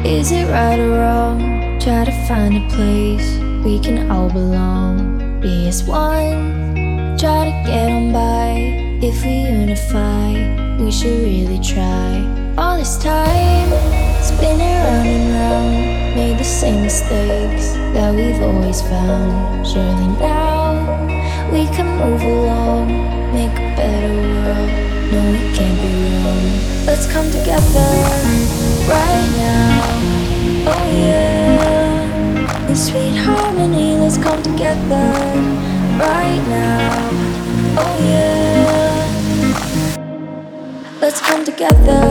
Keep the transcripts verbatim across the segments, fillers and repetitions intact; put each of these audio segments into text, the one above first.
Is it right or wrong? Try to find a place we can all belong. Be as one, try to get on by. If we unify, we should really try. All this time, spinning round and round, made the same mistakes that we've always found. Surely now, we can move along, make a better world. No, we can't be wrong. Let's come together right now. Oh yeah, in sweet harmony. Let's come together right now. Oh yeah, let's come together.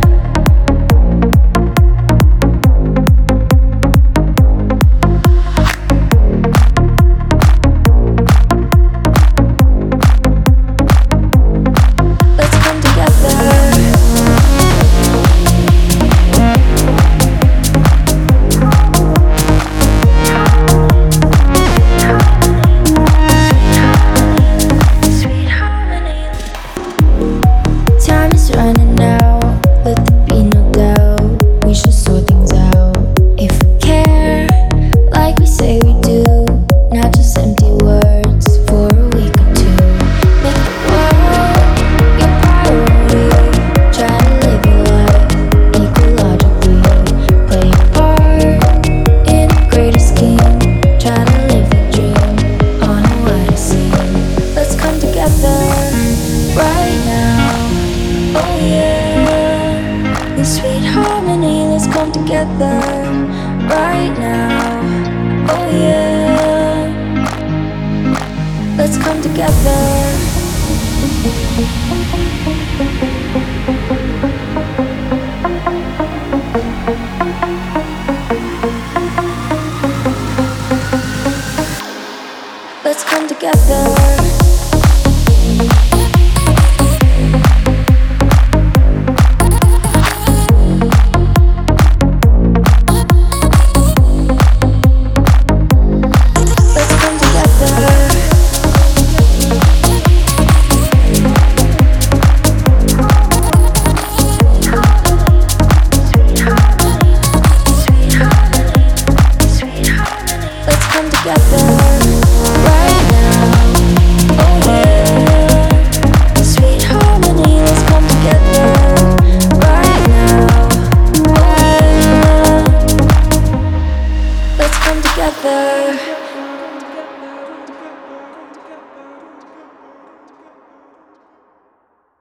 Running out, let there be no doubt. We should sort things out. If we care, like we say we do, not just empty words for a week or two. Make the world your priority. Try to live your life ecologically. Play a part in a greater scheme. Try to live your dream on a wider scene. Let's come together right now. Oh yeah, in sweet harmony. Let's come together right now. Oh yeah, let's come together. Let's come together.